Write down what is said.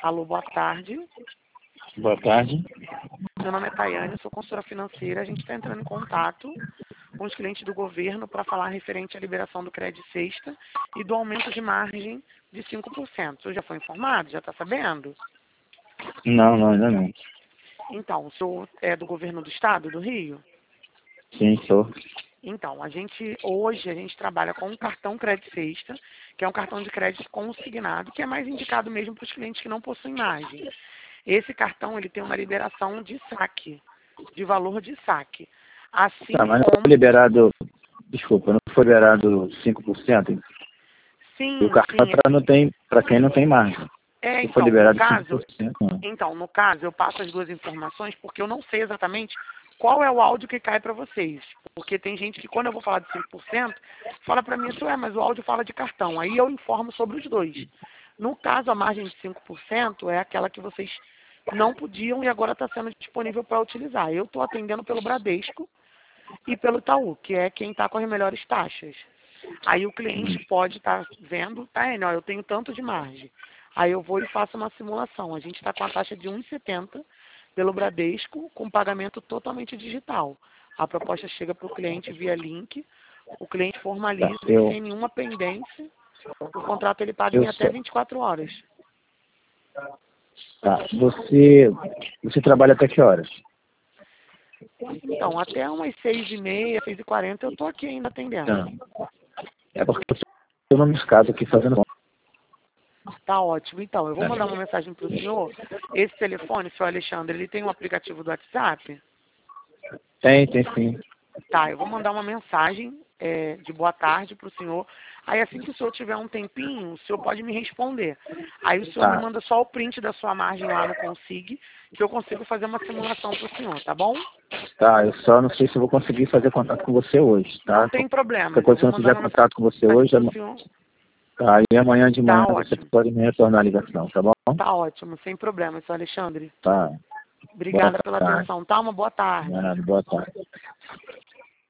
Alô, boa tarde. Boa tarde. Meu nome é Tayane, eu sou consultora financeira. A gente está entrando em contato com os clientes do governo para falar referente à liberação do crédito sexta e do aumento de margem de 5%. O senhor já foi informado? Já está sabendo? Não, ainda não. Então, o senhor é do governo do estado do Rio? Sim, sou. Então, hoje a gente trabalha com um cartão crédito sexta, que é um cartão de crédito consignado, que é mais indicado mesmo para os clientes que não possuem margem. Esse cartão ele tem uma liberação de saque, de valor de saque. Assim Tá, mas não como... foi liberado, desculpa, não foi liberado 5%? E o Sim, cartão sim. para quem não tem margem. Não foi Então, liberado 5%, não. no caso, eu passo as duas informações porque eu não sei exatamente qual é o áudio que cai para vocês. Porque tem gente que, quando eu vou falar de 5%, fala para mim assim, mas o áudio fala de cartão. Aí eu informo sobre os dois. No caso, a margem de 5% é aquela que vocês não podiam e agora está sendo disponível para utilizar. Eu estou atendendo pelo Bradesco e pelo Itaú, que é quem está com as melhores taxas. Aí o cliente pode estar vendo, eu tenho tanto de margem. Aí eu vou e faço uma simulação. A gente está com a taxa de 1,70 pelo Bradesco, com pagamento totalmente digital. A proposta chega para o cliente via link, o cliente formaliza Tá, e sem nenhuma pendência, o contrato ele paga em até 24 horas. Tá, você trabalha até que horas? Então, até umas 6h30, 6h40 eu estou aqui ainda atendendo. Não. É porque eu estou no mercado aqui fazendo compra. Tá ótimo. Então, eu vou mandar uma mensagem para o senhor. Esse telefone, senhor Alexandre, ele tem um aplicativo do WhatsApp? Tem sim. Tá, eu vou mandar uma mensagem de boa tarde para o senhor. Aí assim que o senhor tiver um tempinho, o senhor pode me responder. Aí o senhor me Tá, manda só o print da sua margem lá no Consig, que eu consigo fazer uma simulação para o senhor, tá bom? tá, eu só não sei se eu vou conseguir fazer contato com você hoje, tá? Não tem problema. Porque Eu se eu vou não mandar fizer uma contato com você mensagem hoje, para o senhor. tá, e amanhã de manhã Tá você ótimo. pode me retornar a ligação, tá bom? Tá ótimo, sem problema, senhor Alexandre. Tá. Boa Obrigada pela tarde. atenção, tá? Uma boa tarde. Boa tarde.